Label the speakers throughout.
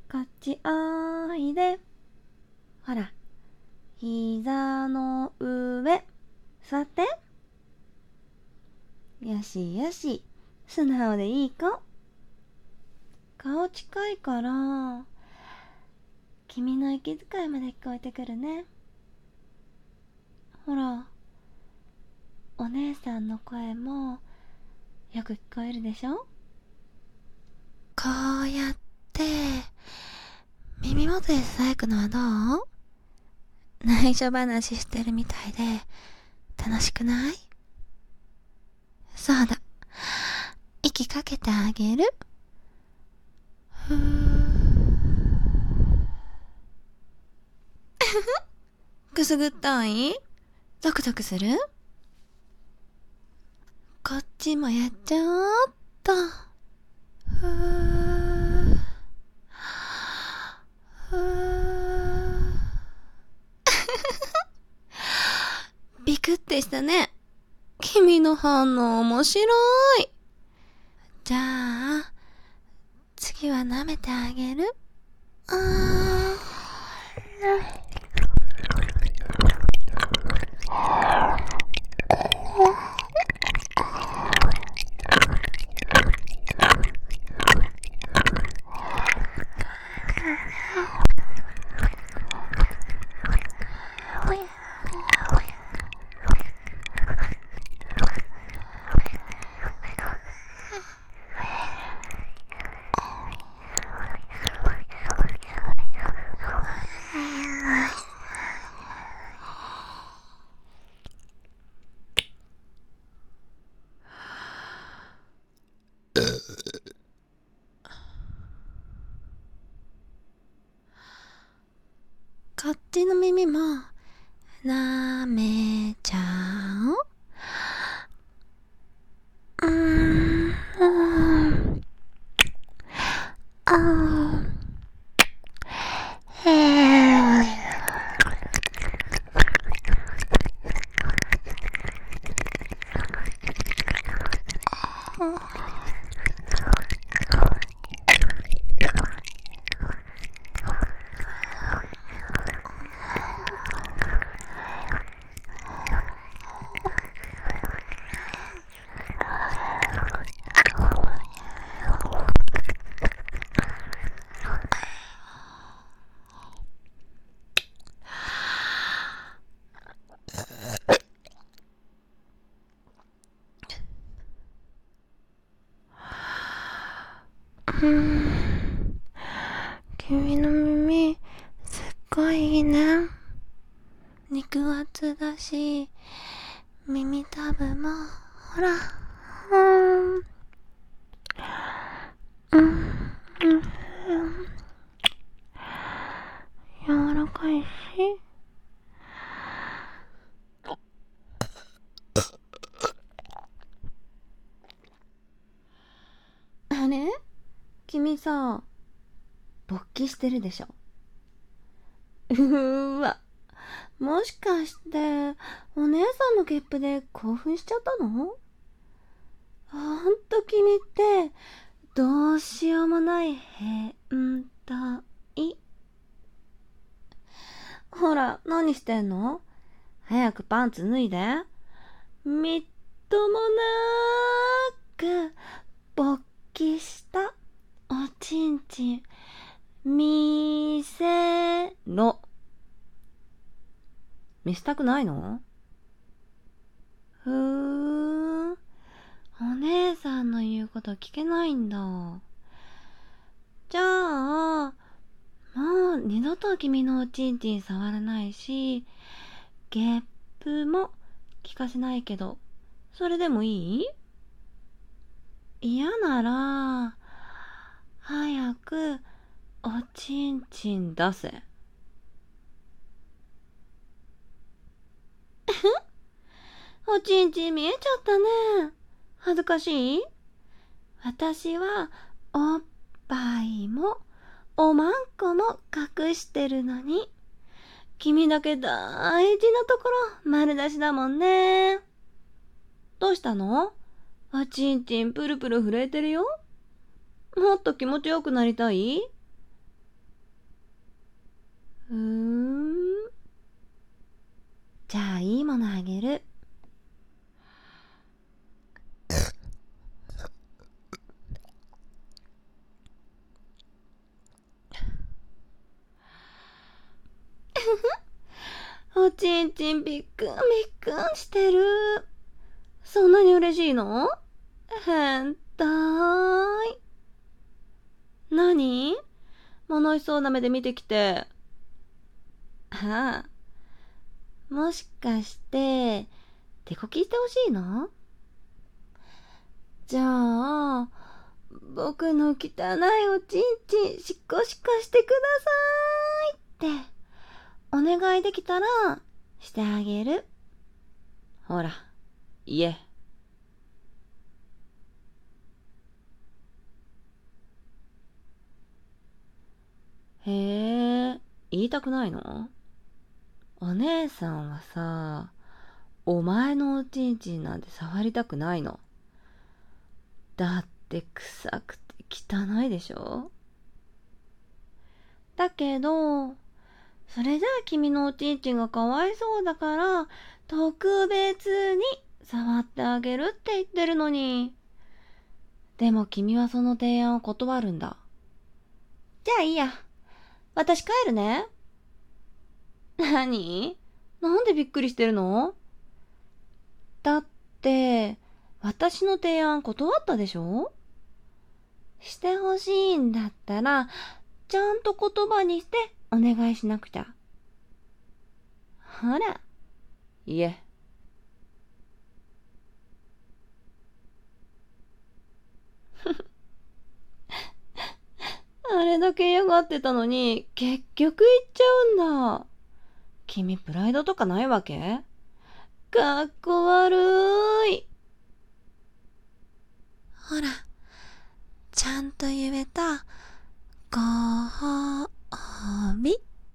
Speaker 1: こっちおいで。ほら、膝の上、座って。よしよし、素直でいい子。顔近いから、君の息遣いまで聞こえてくるね。ほら、お姉さんの声もよく聞こえるでしょ。
Speaker 2: こうやって耳元で囁くのはどう？内緒話してるみたいで楽しくない？そうだ、息かけてあげる。ふくすぐったい？ゾクゾクする？こっちもやっちゃおっと。ふーふービクってしたね。君の反応面白い。じゃあ次は舐めてあげる。こっちの耳も舐めちゃおう。君の耳すっごいいいね。肉厚だし、耳たぶもほら、柔らかいし。
Speaker 1: あれ？君さ、勃起してるでしょ。わ、もしかしてお姉さんのゲップで興奮しちゃったの？ほんと君ってどうしようもない変態。ほら、何してんの？早くパンツ脱いで。みっともなく勃起したおちんちん見せろ。見せたくないの？ふーん、お姉さんの言うこと聞けないんだ。じゃあもう二度と君のおちんちん触らないし、ゲップも聞かせないけど、それでもいい？嫌なら早くおちんちん出せ。おちんちん見えちゃったね。恥ずかしい？私はおっぱいもおまんこも隠してるのに、君だけ大事なところ丸出しだもんね。どうしたの？おちんちんプルプル震えてるよ。もっと気持ちよくなりたい？ ふーん。じゃあいいものあげる。おちんちんびっくんびっくんしてる。そんなに嬉しいの？変態。何？物悲しそうな目で見てきて。ああ、もしかして、手こきしてほしいの？じゃあ、僕の汚いおちんちんしこしこしてくださいって、お願いできたら、してあげる。ほら、言え。へえ、言いたくないの？お姉さんはさ、お前のおちんちんなんて触りたくないの。だって臭くて汚いでしょ？だけど、それじゃあ君のおちんちんがかわいそうだから、特別に触ってあげるって言ってるのに。でも君はその提案を断るんだ。じゃあいいや。私帰るね。何？なんでびっくりしてるの？だって、私の提案断ったでしょ？してほしいんだったら、ちゃんと言葉にしてお願いしなくちゃ。ほら、言え。あれだけ嫌がってたのに、結局言っちゃうんだ。君プライドとかないわけ？かっこ悪い。
Speaker 2: ほら、ちゃんと言えた。ご褒美。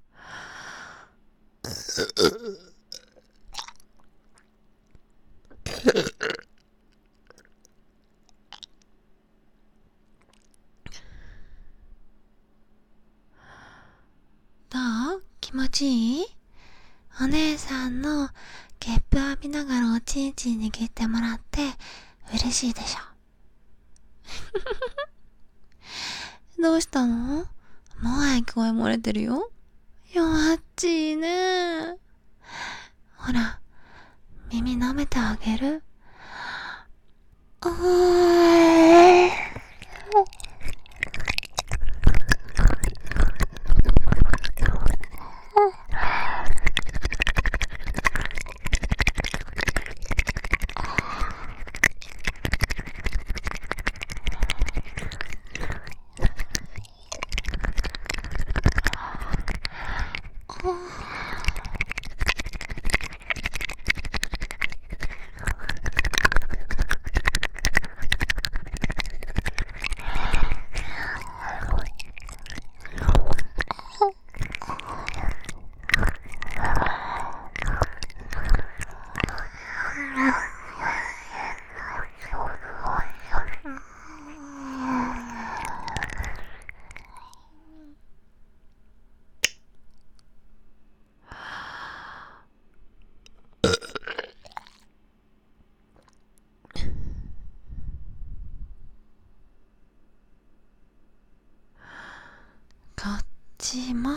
Speaker 2: どう？気持ちいい？お姉さんのゲップ浴びながらおちんちん握ってもらって嬉しいでしょ。どうしたの？もう愛声漏れてるよ。弱っちいね。ほら、耳舐めてあげる。おーい。こっちも。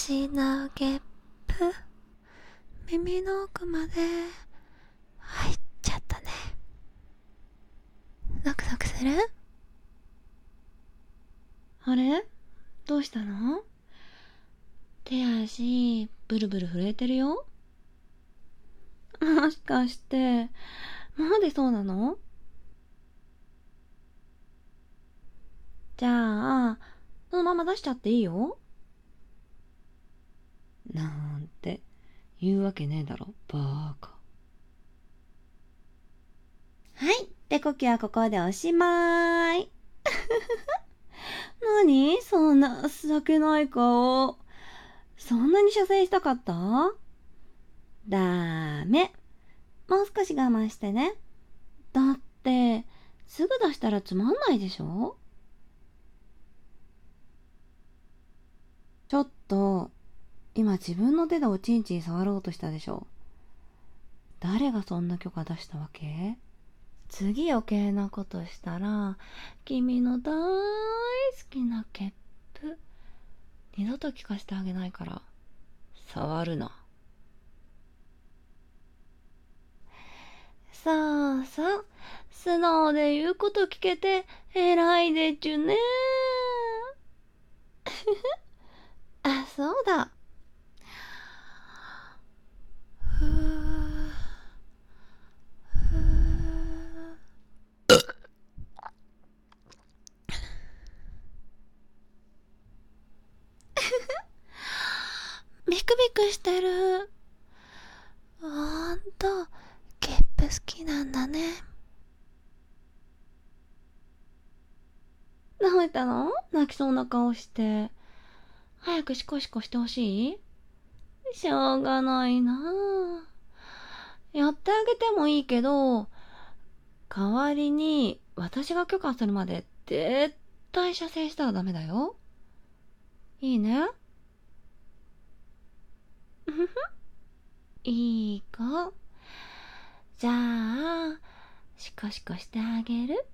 Speaker 2: 足のゲップ、耳の奥まで入っちゃったね。ゾクゾクする？
Speaker 1: あれ？どうしたの？手足ブルブル震えてるよ。もしかしてもう出そうなの？じゃあそのまま出しちゃっていいよ。なんて言うわけねえだろ、バーカ。はい、手こきはここでおしまい。何そんな情けない顔。そんなに射精したかった？ダメ。もう少し我慢してね。だってすぐ出したらつまんないでしょ。ちょっと今自分の手でおちんちん触ろうとしたでしょ。誰がそんな許可出したわけ？次余計なことしたら君の大好きなゲップ二度と聞かせてあげないから触るな。さあさあ、素直で言うこと聞けて偉いでちゅね。あ、そうだ。
Speaker 2: ふーふービクビクしてる。ほんとゲップ好きなんだね。
Speaker 1: 舐めたの？泣きそうな顔して。早くシコシコしてほしい？しょうがないな。やってあげてもいいけど、代わりに私が許可するまで絶対射精したらダメだよ。いいね？いい子。じゃあ、シコシコしてあげる。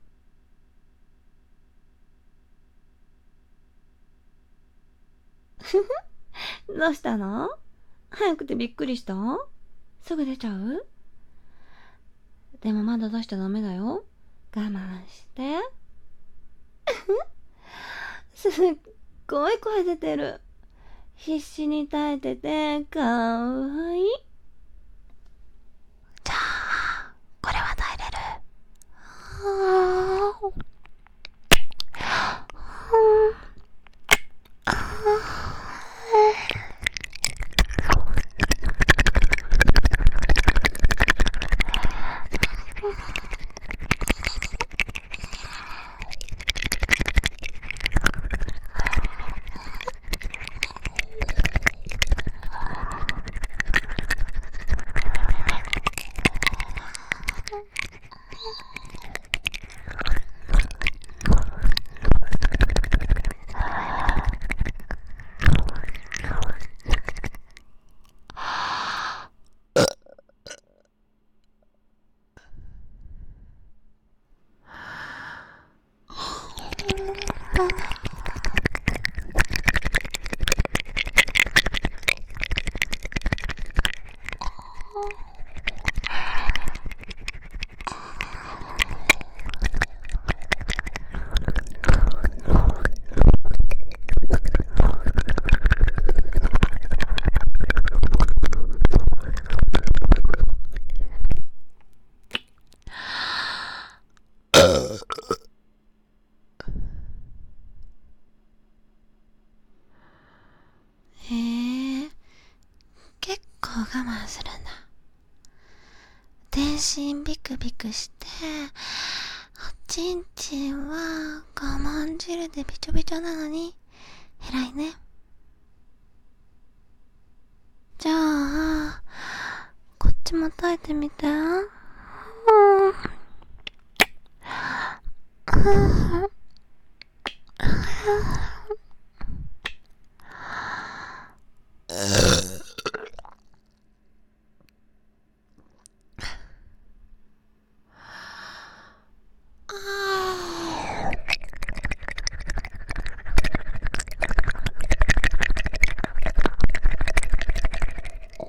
Speaker 1: どうしたの？早くてびっくりした？すぐ出ちゃう？でもまだ出しちゃダメだよ。我慢して。すっごい声出てる。必死に耐えててかわいい。
Speaker 2: じゃあこれは耐えれる？結構我慢するんだ。全身ビクビクして、おちんちんは我慢汁でびちょびちょなのに偉いね。じゃあこっちも耐えてみて。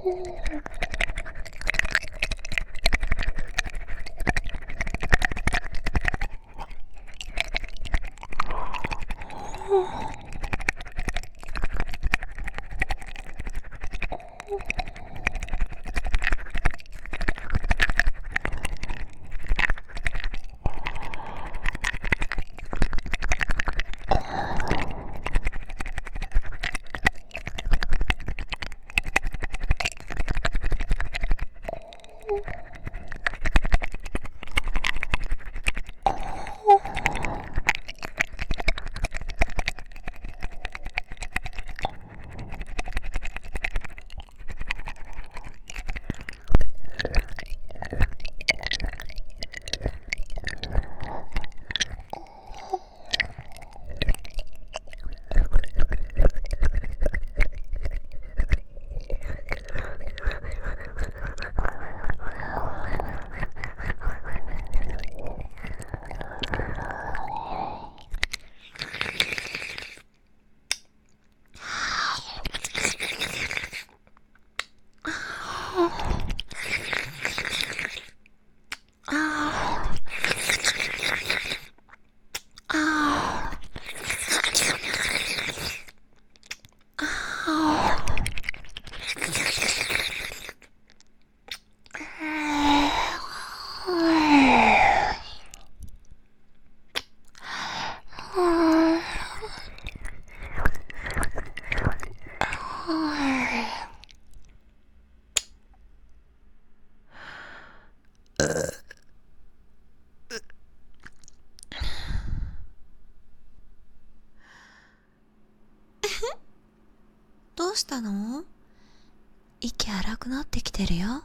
Speaker 2: どうしたの？息荒くなってきてるよ。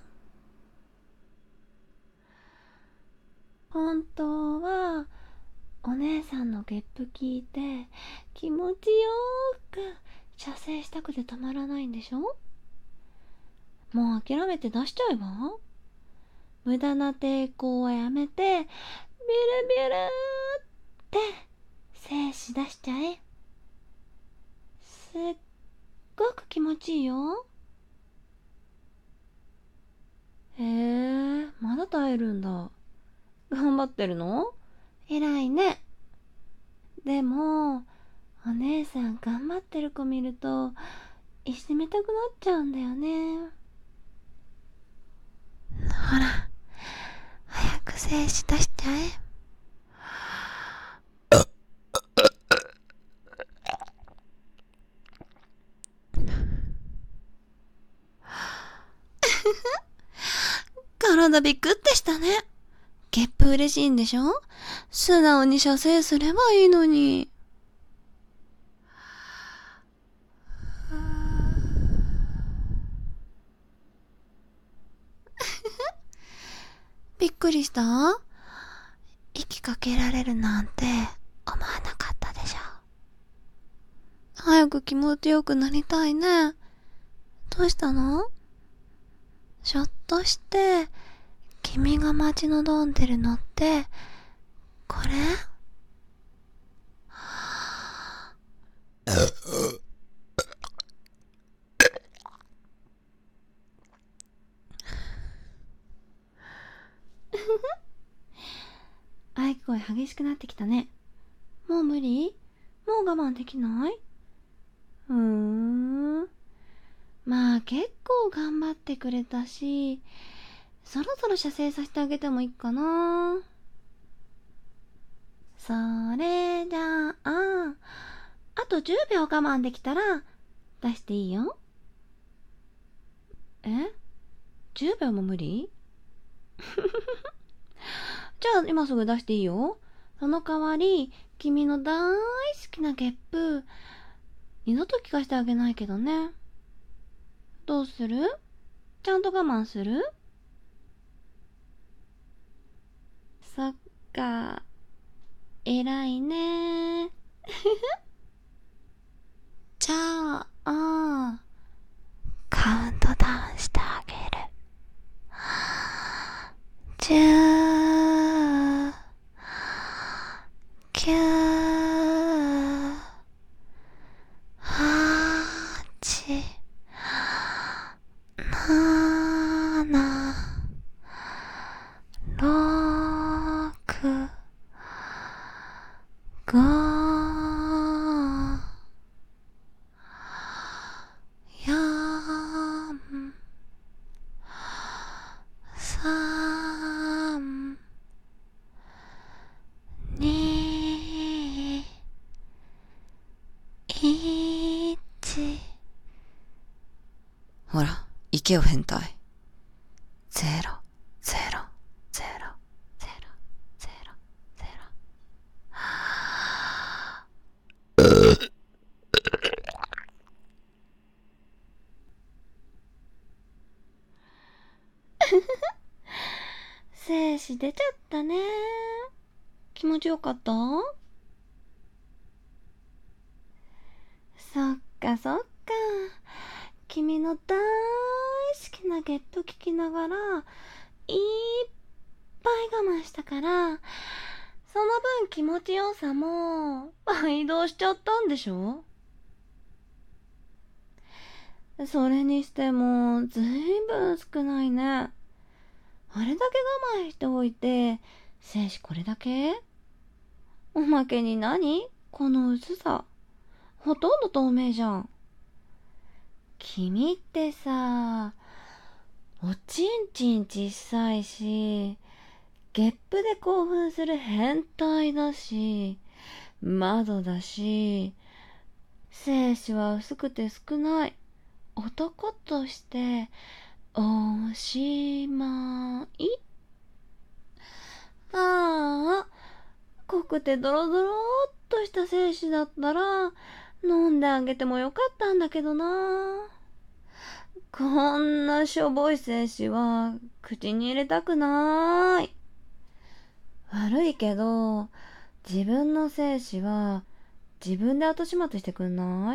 Speaker 1: 本当はお姉さんのゲップ聞いて気持ちよーく射精したくてたまらないんでしょ？もう諦めて出しちゃえば？無駄な抵抗はやめてビルビルって精子出しちゃえ。すっごく気持ちいいよ。へえ、まだ耐えるんだ。頑張ってるの？偉いね。でもお姉さん頑張ってる子見るといじめたくなっちゃうんだよね。
Speaker 2: ほら、早く精子出しちゃえ。体ビクってしたね。ゲップ嬉しいんでしょ？素直に射精すればいいのに。びっくりした？息かけられるなんて思わなかったでしょ。早く気持ちよくなりたいね。どうしたの？ひょっとして君が待ち望んでるのってこれ？
Speaker 1: あい声激しくなってきたね。もう無理？もう我慢できない？まあ結構頑張ってくれたし、そろそろ射精させてあげてもいいかな。それじゃあ、あと10秒我慢できたら出していいよ。え？ 10 秒も無理？じゃあ今すぐ出していいよ。その代わり君の大好きなゲップ二度と聞かせてあげないけどね。どうする？ちゃんと我慢する？そっか、偉いね。
Speaker 2: じゃあ、カウントダウンしてあげる。10、9、8、 7、6、5、4、3、2、1。
Speaker 1: ほら、行けよ変態。
Speaker 2: 0、0、0、0、0、0。
Speaker 1: 精子出ちゃったね。気持ちよかった？そっかそっか。君の大好きなゲップ聞きながらいっぱい我慢したから、その分気持ちよさも倍増しちゃったんでしょ？それにしてもずいぶん少ないね。あれだけ我慢しておいて精子これだけ？おまけに何この薄さ。ほとんど透明じゃん。君ってさ、おちんちん小さいし、ゲップで興奮する変態だし、窓だし、精子は薄くて少ない。男としておしまい。ああ、濃くてドロドロっとした精子だったら飲んであげてもよかったんだけどな。こんなしょぼい精子は口に入れたくない。悪いけど、自分の精子は自分で後始末してくんない？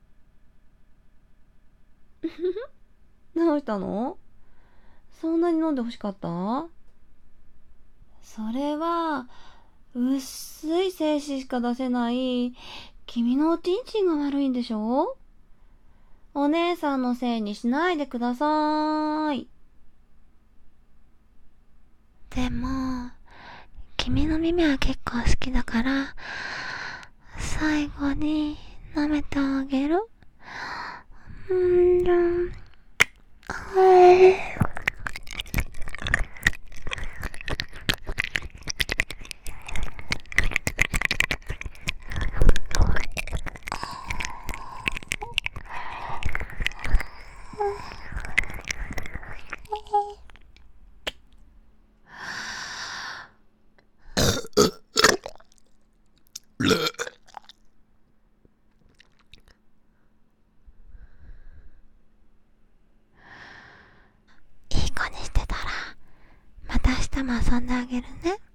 Speaker 1: どうしたの？そんなに飲んで欲しかった？それは、薄い精子しか出せない君のおちんちんが悪いんでしょ？お姉さんのせいにしないでください。
Speaker 2: でも、君の耳は結構好きだから、最後に舐めてあげる。いい子にしてたら、また明日も遊んであげるね。